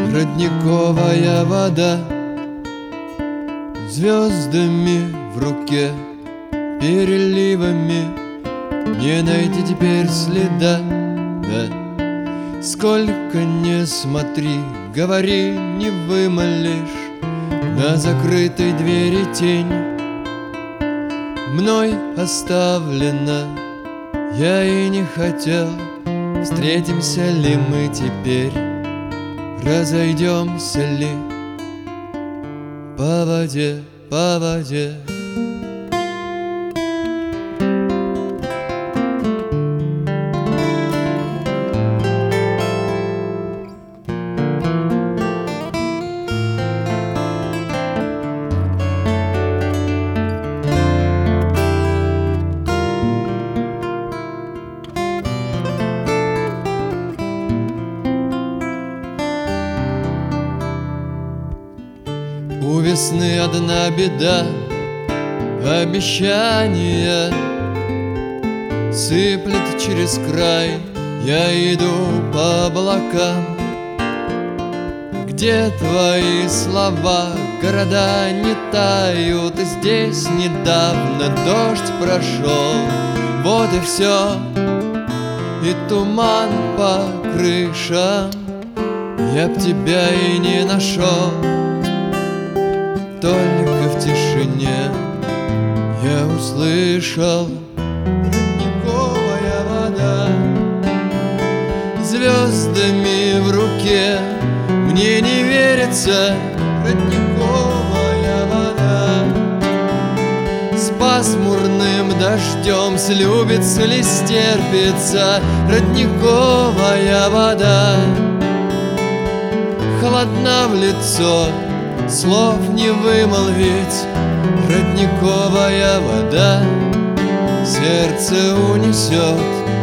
Родниковая вода, звездами в руке, переливами не найти теперь следа. Да, сколько не смотри, говори, не вымолишь на закрытой двери тень. Мной оставлена, я и не хотел. Встретимся ли мы теперь? Разойдемся ли по воде, по воде? У весны одна беда, обещания сыплет через край. Я иду по облакам. Где твои слова? Города не тают, и здесь недавно дождь прошел. Вот и все, и туман по крышам. Я б тебя и не нашел. Только в тишине я услышал: родниковая вода, звездами в руке. Мне не верится, родниковая вода. С пасмурным дождем слюбится ли, стерпится родниковая вода. Холодна в лицо, слов не вымолвить, родниковая вода сердце унесет.